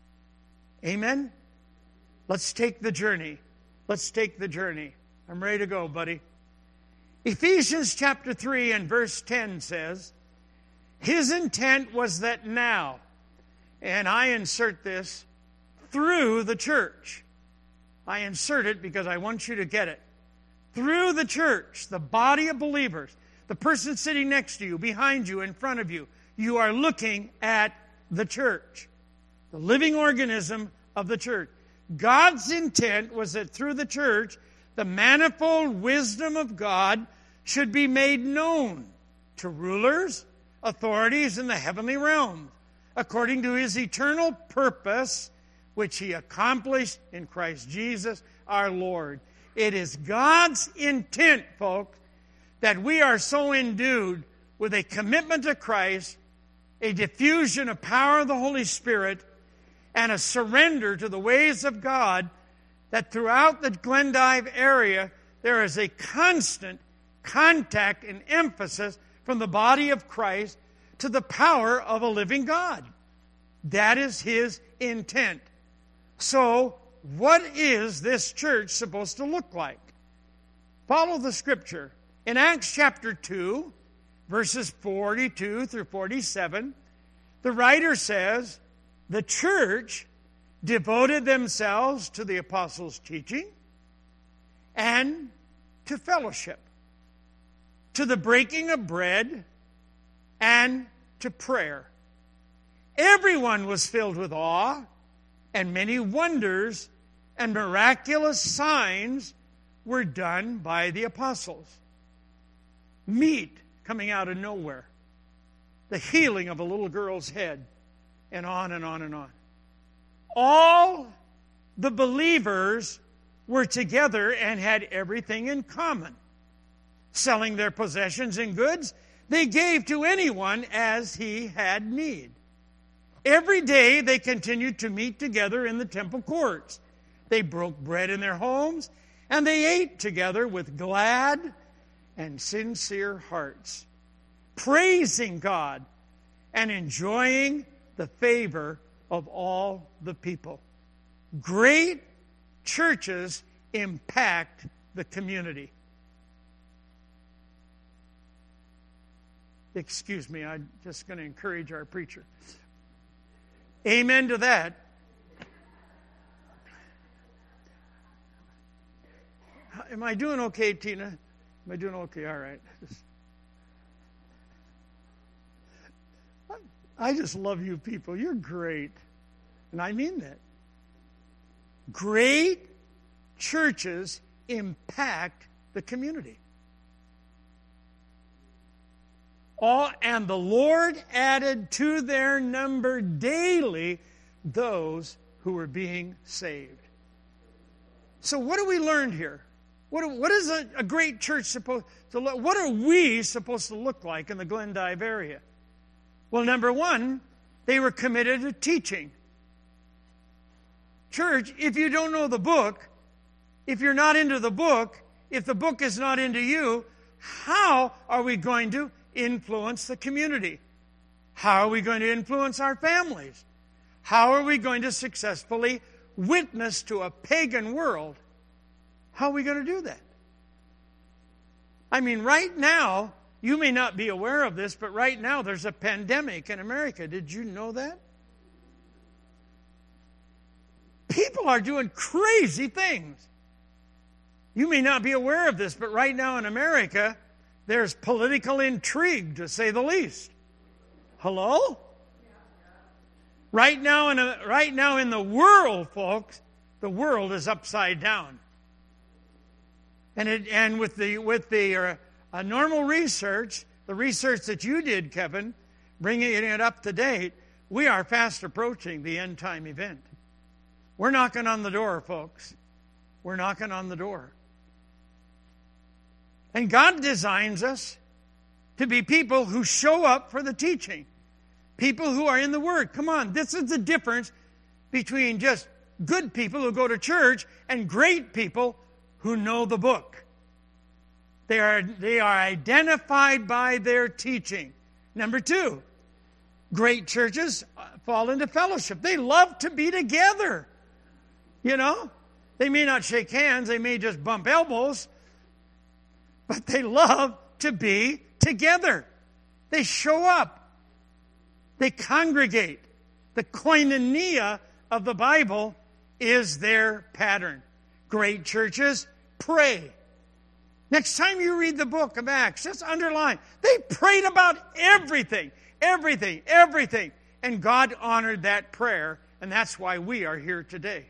[SPEAKER 2] Amen? Let's take the journey. Let's take the journey. I'm ready to go, buddy. Ephesians chapter three and verse ten says, his intent was that now, and I insert this, through the church. I insert it because I want you to get it. Through the church, the body of believers, the person sitting next to you, behind you, in front of you, you are looking at the church, the living organism of the church. God's intent was that through the church, the manifold wisdom of God should be made known to rulers, authorities in the heavenly realm, according to his eternal purpose, which he accomplished in Christ Jesus our Lord. It is God's intent, folks, that we are so endued with a commitment to Christ, a diffusion of power of the Holy Spirit, and a surrender to the ways of God, that throughout the Glendive area there is a constant contact and emphasis from the body of Christ to the power of a living God. That is his intent. So, what is this church supposed to look like? Follow the scripture. In Acts chapter two, verses forty-two through forty-seven, the writer says, the church devoted themselves to the apostles' teaching and to fellowship, to the breaking of bread and to prayer. Everyone was filled with awe, and many wonders and miraculous signs were done by the apostles. Meat coming out of nowhere, the healing of a little girl's head, and on and on and on. All the believers were together and had everything in common. Selling their possessions and goods, they gave to anyone as he had need. Every day they continued to meet together in the temple courts. They broke bread in their homes, and they ate together with glad and sincere hearts, praising God and enjoying the favor of all the people. Great churches impact the community. Excuse me, I'm just going to encourage our preacher. Amen to that. Am I doing okay, Tina? Am I doing okay? All right. I just love you people. You're great. And I mean that. Great churches impact the community. All, and the Lord added to their number daily those who were being saved. So what do we learn here? What, what is a, a great church supposed to look? What are we supposed to look like in the Glendive area? Well, number one, they were committed to teaching. Church, if you don't know the book, if you're not into the book, if the book is not into you, how are we going to influence the community? How are we going to influence our families? How are we going to successfully witness to a pagan world? How are we going to do that? I mean, right now, you may not be aware of this, but right now there's a pandemic in America. Did you know that? People are doing crazy things. You may not be aware of this, but right now in America, there's political intrigue, to say the least. Hello? Right now in a, right now in the world, folks, the world is upside down. And it, and with the with the uh, uh, normal research, the research that you did, Kevin, bringing it up to date, we are fast approaching the end time event. We're knocking on the door, folks. We're knocking on the door. And God designs us to be people who show up for the teaching. People who are in the Word. Come on, this is the difference between just good people who go to church and great people who know the book. They are, they are identified by their teaching. Number two, great churches fall into fellowship. They love to be together. You know, they may not shake hands, they may just bump elbows, but they love to be together. They show up. They congregate. The koinonia of the Bible is their pattern. Great churches pray. Next time you read the book of Acts, just underline, they prayed about everything, everything, everything. And God honored that prayer, and that's why we are here today.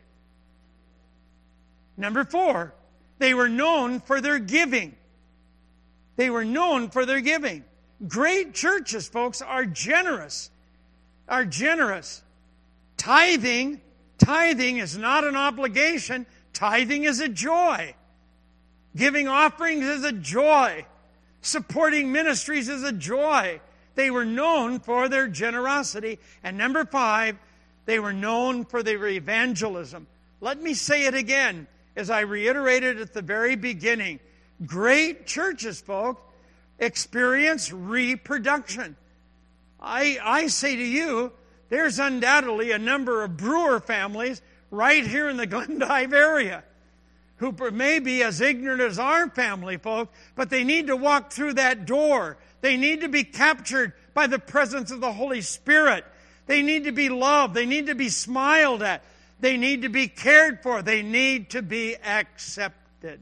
[SPEAKER 2] Number four, they were known for their giving. They were known for their giving. Great churches, folks, are generous. Are generous. Tithing, tithing is not an obligation. Tithing is a joy. Giving offerings is a joy. Supporting ministries is a joy. They were known for their generosity. And number five, they were known for their evangelism. Let me say it again, as I reiterated at the very beginning. Great churches, folks, experience reproduction. I, I say to you, there's undoubtedly a number of Brewer families right here in the Glendive area who may be as ignorant as our family, folks, but they need to walk through that door. They need to be captured by the presence of the Holy Spirit. They need to be loved. They need to be smiled at. They need to be cared for. They need to be accepted.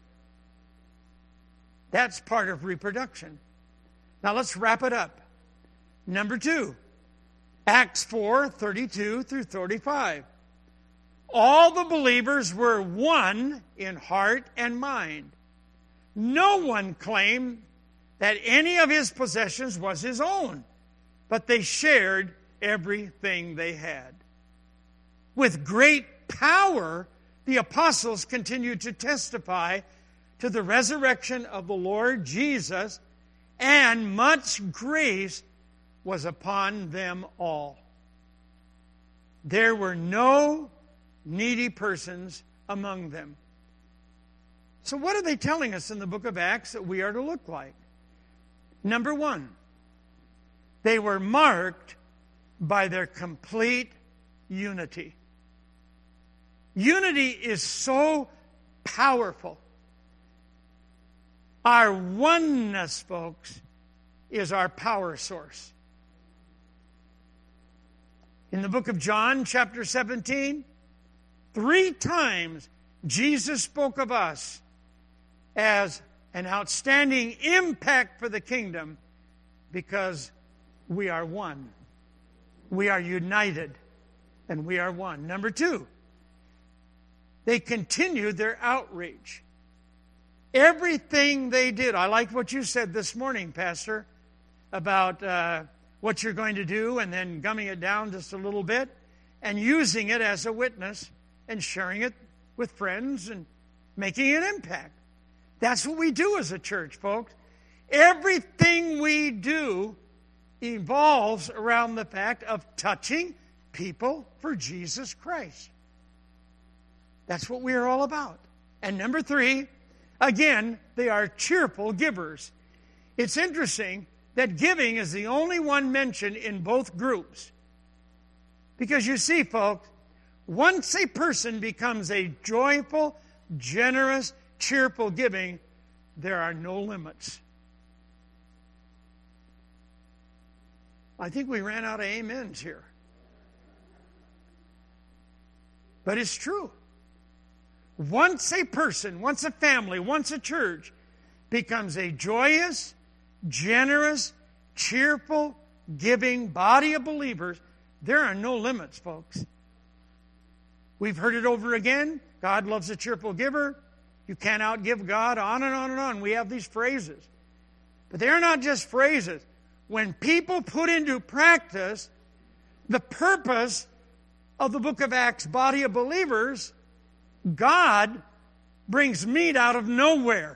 [SPEAKER 2] That's part of reproduction. Now let's wrap it up. Number two, Acts four, thirty-two through thirty-five. All the believers were one in heart and mind. No one claimed that any of his possessions was his own, but they shared everything they had. With great power, the apostles continued to testify to the resurrection of the Lord Jesus, and much grace was upon them all. There were no needy persons among them. So what are they telling us in the book of Acts that we are to look like? Number one, they were marked by their complete unity. Unity is so powerful. Our oneness, folks, is our power source. In the book of John, chapter seventeen, three times Jesus spoke of us as an outstanding impact for the kingdom because we are one. We are united, and we are one. Number two, they continued their outreach. Everything they did. I like what you said this morning, Pastor, about uh, what you're going to do and then gumming it down just a little bit and using it as a witness and sharing it with friends and making an impact. That's what we do as a church, folks. Everything we do evolves around the fact of touching people for Jesus Christ. That's what we are all about. And number three, again, they are cheerful givers. It's interesting that giving is the only one mentioned in both groups. Because you see, folks, once a person becomes a joyful, generous, cheerful giving, there are no limits. I think we ran out of amens here. But it's true. Once a person, once a family, once a church becomes a joyous, generous, cheerful, giving body of believers, there are no limits, folks. We've heard it over again. God loves a cheerful giver. You can't outgive God, on and on and on. We have these phrases. But they're not just phrases. When people put into practice the purpose of the book of Acts, body of believers, God brings meat out of nowhere.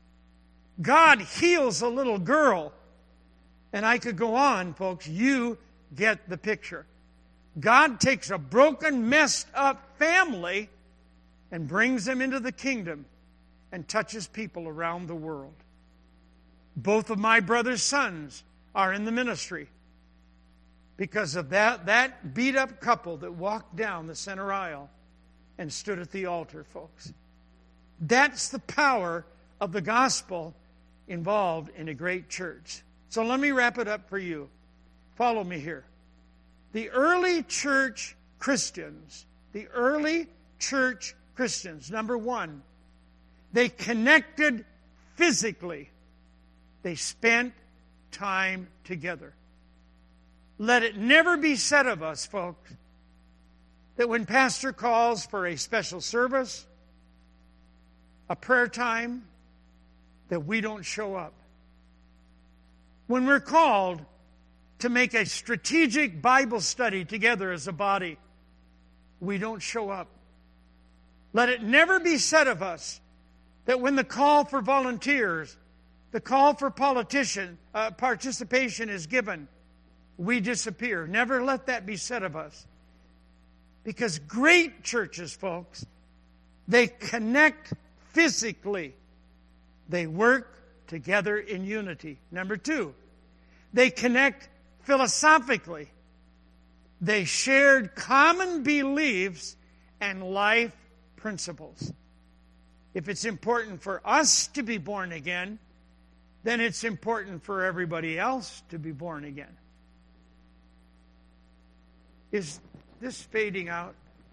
[SPEAKER 2] God heals a little girl. And I could go on, folks. You get the picture. God takes a broken, messed up family and brings them into the kingdom and touches people around the world. Both of my brother's sons are in the ministry because of that, that beat-up couple that walked down the center aisle and stood at the altar, folks. That's the power of the gospel involved in a great church. So let me wrap it up for you. Follow me here. The early church Christians, the early church Christians, number one, they connected physically. They spent time together. Let it never be said of us, folks, that when pastor calls for a special service, a prayer time, that we don't show up. When we're called to make a strategic Bible study together as a body, we don't show up. Let it never be said of us that when the call for volunteers, the call for politician uh, participation is given, we disappear. Never let that be said of us. Because great churches, folks, they connect physically. They work together in unity. Number two, they connect philosophically. They shared common beliefs and life principles. If it's important for us to be born again, then it's important for everybody else to be born again. Is this fading out?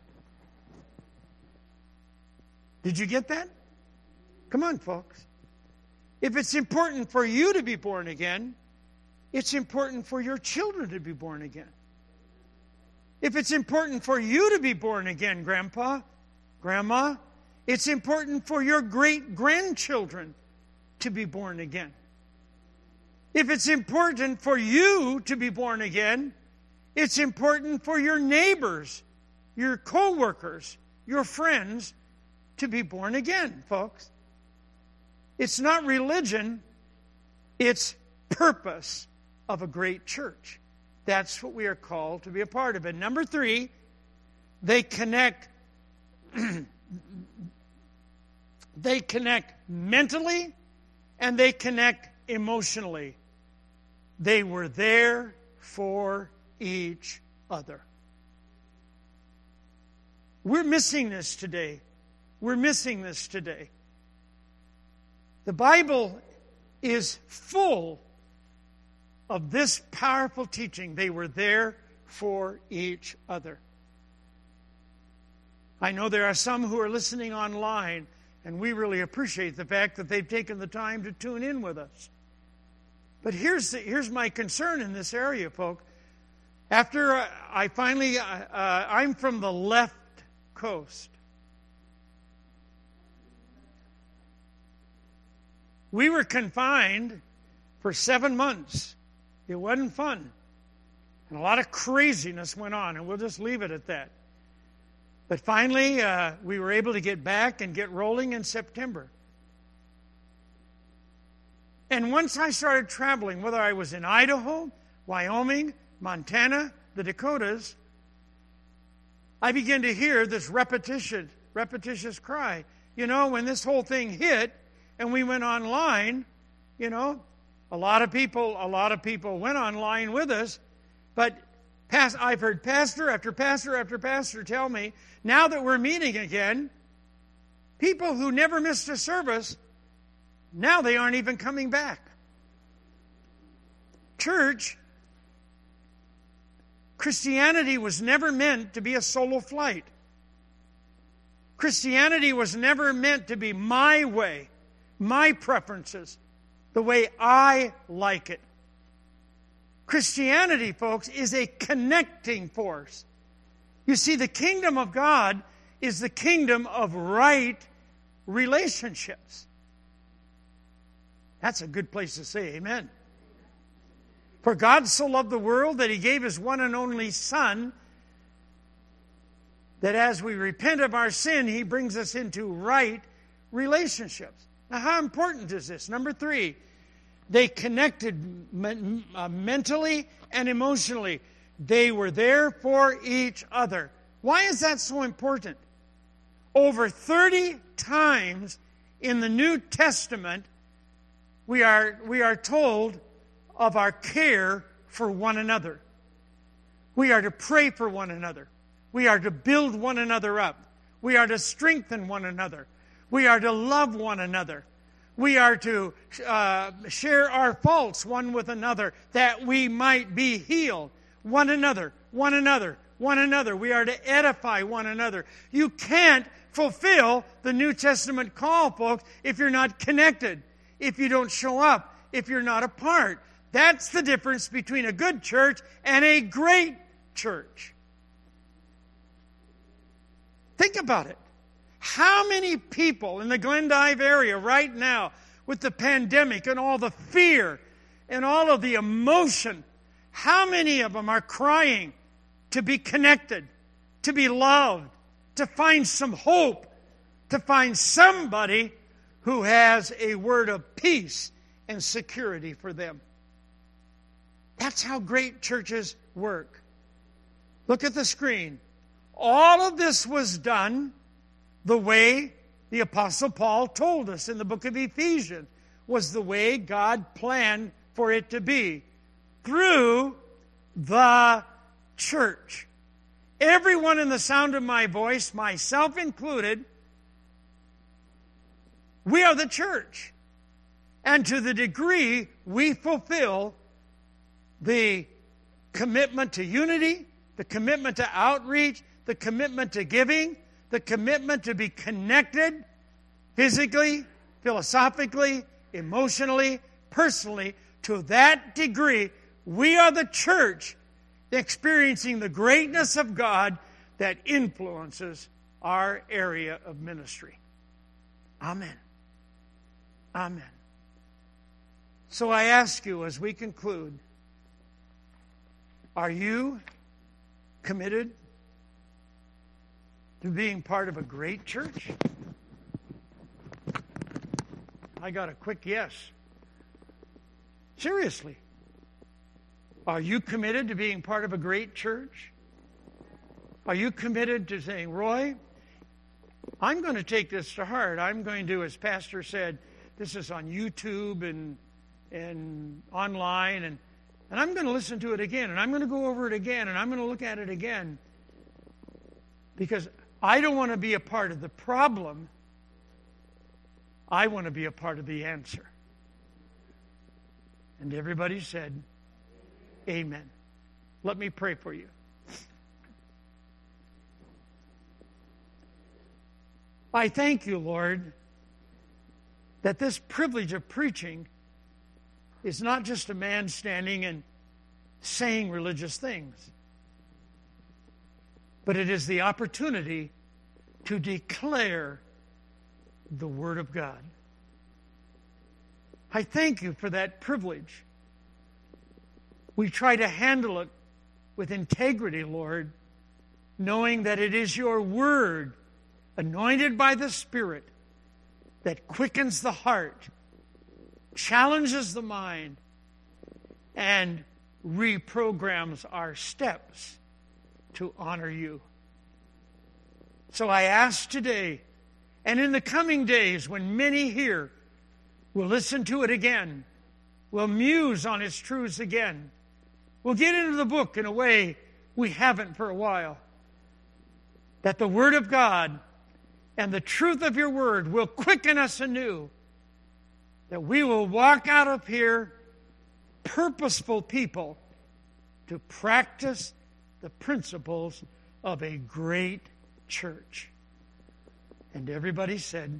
[SPEAKER 2] Did you get that? Come on, folks. If it's important for you to be born again, it's important for your children to be born again. If it's important for you to be born again, Grandpa, Grandma, it's important for your great-grandchildren to be born again. If it's important for you to be born again, it's important for your neighbors, your co-workers, your friends to be born again, folks. It's not religion, it's purpose of a great church. That's what we are called to be a part of. And number three, they connect they connect mentally and they connect emotionally. They were there for each other. We're missing this today. We're missing this today. The Bible is full of this powerful teaching. They were there for each other. I know there are some who are listening online, and we really appreciate the fact that they've taken the time to tune in with us. But here's the, here's my concern in this area, folks. After I, I finally, uh, uh, I'm from the left coast. We were confined for seven months. It wasn't fun. And a lot of craziness went on, and we'll just leave it at that. But finally, uh, we were able to get back and get rolling in September. And once I started traveling, whether I was in Idaho, Wyoming, Montana, the Dakotas, I began to hear this repetition, repetitious cry. You know, when this whole thing hit and we went online, you know, a lot of people, a lot of people went online with us, but past, I've heard pastor after pastor after pastor tell me, now that we're meeting again, people who never missed a service, now they aren't even coming back. Church Christianity was never meant to be a solo flight. Christianity was never meant to be my way, my preferences, the way I like it. Christianity, folks, is a connecting force. You see, the kingdom of God is the kingdom of right relationships. That's a good place to say amen. For God so loved the world that He gave His one and only Son, that as we repent of our sin, He brings us into right relationships. Now, how important is this? Number three, they connected men- uh, mentally and emotionally. They were there for each other. Why is that so important? Over thirty times in the New Testament, we are, we are told of our care for one another. We are to pray for one another. We are to build one another up. We are to strengthen one another. We are to love one another. We are to uh, share our faults one with another that we might be healed. One another, one another, one another. We are to edify one another. You can't fulfill the New Testament call, folks, if you're not connected, if you don't show up, if you're not a part. That's the difference between a good church and a great church. Think about it. How many people in the Glendive area right now, with the pandemic and all the fear and all of the emotion, how many of them are crying to be connected, to be loved, to find some hope, to find somebody who has a word of peace and security for them? That's how great churches work. Look at the screen. All of this was done the way the Apostle Paul told us in the book of Ephesians, was the way God planned for it to be, through the church. Everyone in the sound of my voice, myself included, we are the church. And to the degree we fulfill the commitment to unity, the commitment to outreach, the commitment to giving, the commitment to be connected physically, philosophically, emotionally, personally, to that degree, we are the church experiencing the greatness of God that influences our area of ministry. Amen. Amen. So I ask you as we conclude, are you committed to being part of a great church? I got a quick yes. Seriously. Are you committed to being part of a great church? Are you committed to saying, Roy, I'm going to take this to heart. I'm going to, as Pastor said, this is on YouTube and and online, and, and I'm going to listen to it again, and I'm going to go over it again, and I'm going to look at it again. Because I don't want to be a part of the problem. I want to be a part of the answer. And everybody said, amen. Let me pray for you. I thank you, Lord, that this privilege of preaching is not just a man standing and saying religious things, but it is the opportunity to declare the Word of God. I thank you for that privilege. We try to handle it with integrity, Lord, knowing that it is your Word, anointed by the Spirit, that quickens the heart, challenges the mind, and reprograms our steps to honor you. So I ask today, and in the coming days, when many here will listen to it again, will muse on its truths again, will get into the book in a way we haven't for a while, that the Word of God and the truth of your Word will quicken us anew, that we will walk out of here purposeful people to practice the principles of a great church. And everybody said,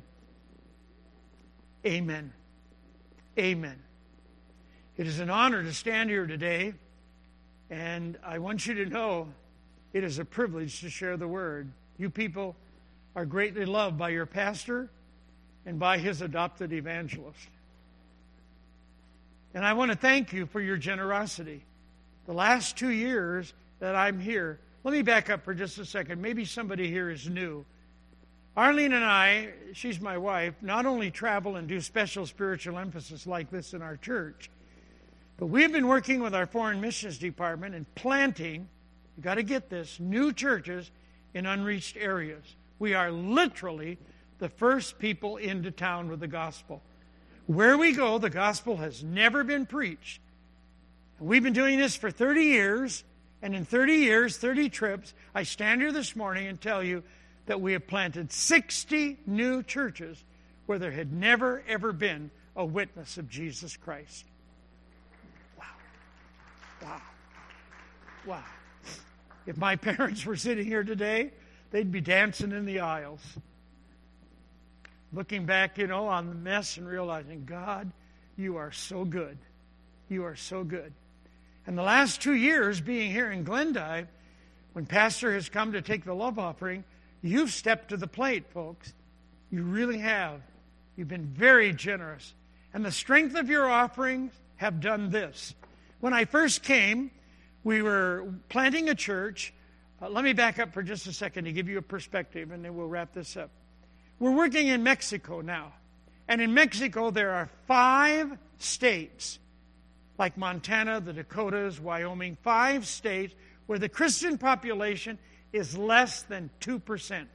[SPEAKER 2] amen. Amen. It is an honor to stand here today, and I want you to know it is a privilege to share the word. You people are greatly loved by your pastor and by his adopted evangelist. And I want to thank you for your generosity. The last two years that I'm here, let me back up for just a second. Maybe somebody here is new. Arlene and I, she's my wife, not only travel and do special spiritual emphasis like this in our church, but we've been working with our foreign missions department and planting, you got to get this, new churches in unreached areas. We are literally the first people into town with the gospel. Where we go, the gospel has never been preached. We've been doing this for thirty years, and in thirty years, thirty trips, I stand here this morning and tell you that we have planted sixty new churches where there had never, ever been a witness of Jesus Christ. Wow. Wow. Wow. If my parents were sitting here today, they'd be dancing in the aisles. Looking back, you know, on the mess and realizing, God, you are so good. You are so good. And the last two years being here in Glendive, when Pastor has come to take the love offering, you've stepped to the plate, folks. You really have. You've been very generous. And the strength of your offerings have done this. When I first came, we were planting a church. Uh, let me back up for just a second to give you a perspective, and then we'll wrap this up. We're working in Mexico now. And in Mexico, there are five states, like Montana, the Dakotas, Wyoming, five states where the Christian population is less than two percent.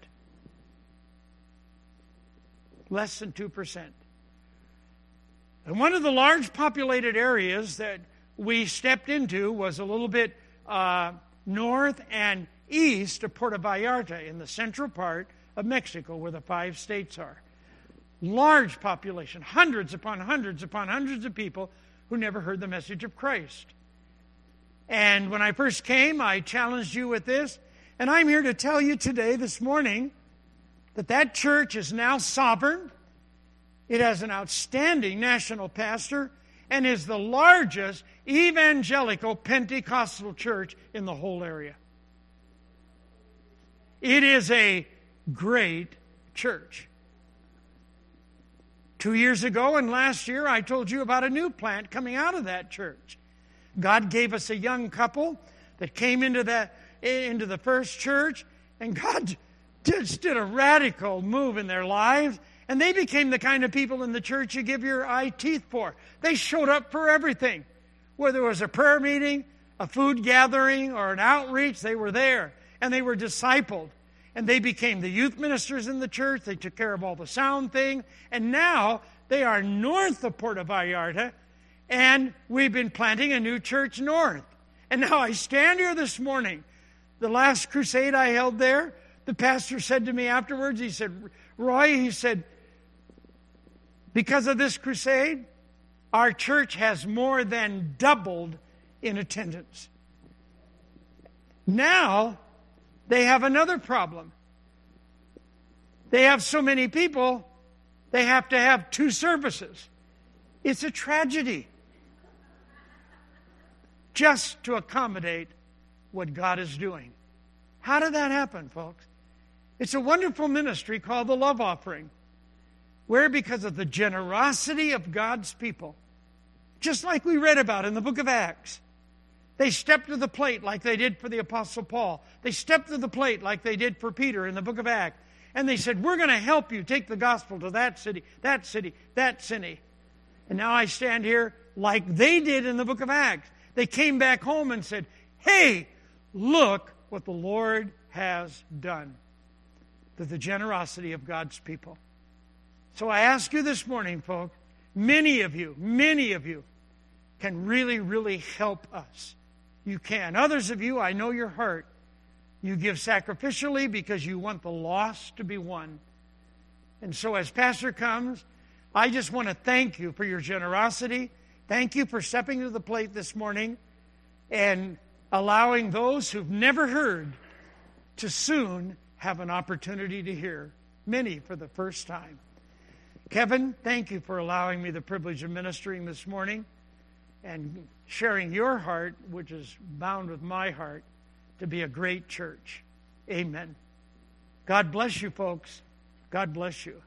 [SPEAKER 2] Less than two percent. And one of the large populated areas that we stepped into was a little bit uh, north and east of Puerto Vallarta in the central part of Mexico where the five states are. Large population, hundreds upon hundreds upon hundreds of people who never heard the message of Christ. And when I first came, I challenged you with this. And I'm here to tell you today, this morning, that that church is now sovereign. It has an outstanding national pastor and is the largest evangelical Pentecostal church in the whole area. It is a great church. Two years ago and last year, I told you about a new plant coming out of that church. God gave us a young couple that came into that into the first church, and God just did a radical move in their lives, and they became the kind of people in the church you give your eye teeth for. They showed up for everything. Whether it was a prayer meeting, a food gathering, or an outreach, they were there, and they were discipled. And they became the youth ministers in the church. They took care of all the sound thing. And now they are north of Puerto Vallarta, and we've been planting a new church north. And now I stand here this morning. The last crusade I held there, the pastor said to me afterwards, he said, Roy, he said, because of this crusade, our church has more than doubled in attendance. Now, they have another problem. They have so many people, they have to have two services. It's a tragedy. Just to accommodate what God is doing. How did that happen, folks? It's a wonderful ministry called the Love Offering, where because of the generosity of God's people, just like we read about in the book of Acts, they stepped to the plate like they did for the Apostle Paul. They stepped to the plate like they did for Peter in the book of Acts. And they said, we're going to help you take the gospel to that city, that city, that city. And now I stand here like they did in the book of Acts. They came back home and said, hey, look what the Lord has done. To the generosity of God's people. So I ask you this morning, folks, many of you, many of you can really, really help us. You can. Others of you, I know your heart. You give sacrificially because you want the lost to be won. And so as Pastor comes, I just want to thank you for your generosity. Thank you for stepping to the plate this morning. And allowing those who've never heard to soon have an opportunity to hear, many for the first time. Kevin, thank you for allowing me the privilege of ministering this morning and sharing your heart, which is bound with my heart, to be a great church. Amen. God bless you, folks. God bless you.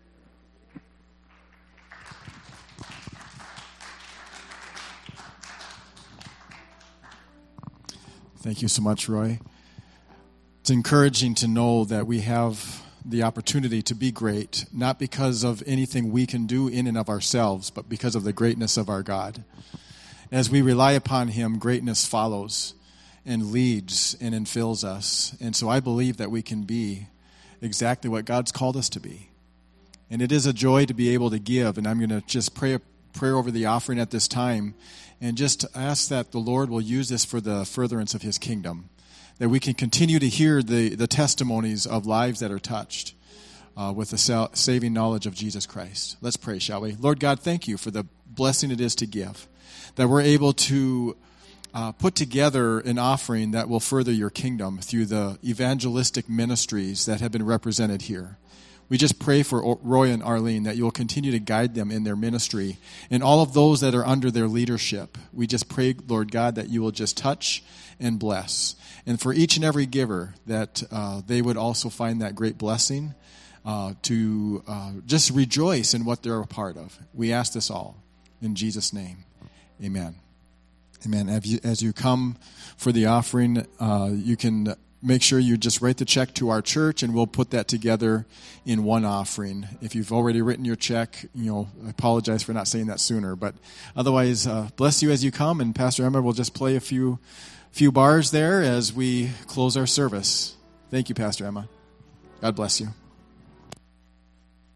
[SPEAKER 1] Thank you so much, Roy. It's encouraging to know that we have the opportunity to be great, not because of anything we can do in and of ourselves, but because of the greatness of our God. As we rely upon Him, greatness follows and leads and infills us. And so I believe that we can be exactly what God's called us to be. And it is a joy to be able to give. And I'm going to just pray a prayer over the offering at this time and just ask that the Lord will use this for the furtherance of His kingdom, that we can continue to hear the, the testimonies of lives that are touched uh, with the sal- saving knowledge of Jesus Christ. Let's pray, shall we? Lord God, thank you for the blessing it is to give, that we're able to uh, put together an offering that will further your kingdom through the evangelistic ministries that have been represented here. We just pray for Roy and Arlene that you will continue to guide them in their ministry and all of those that are under their leadership. We just pray, Lord God, that you will just touch and bless. And for each and every giver, that uh, they would also find that great blessing uh, to uh, just rejoice in what they're a part of. We ask this all in Jesus' name. Amen. Amen. As you, as you come for the offering, uh, you can make sure you just write the check to our church, and we'll put that together in one offering. If you've already written your check, you know, I apologize for not saying that sooner. But otherwise, uh, bless you as you come, and Pastor Emma will just play a few few bars there as we close our service. Thank you, Pastor Emma. God bless you.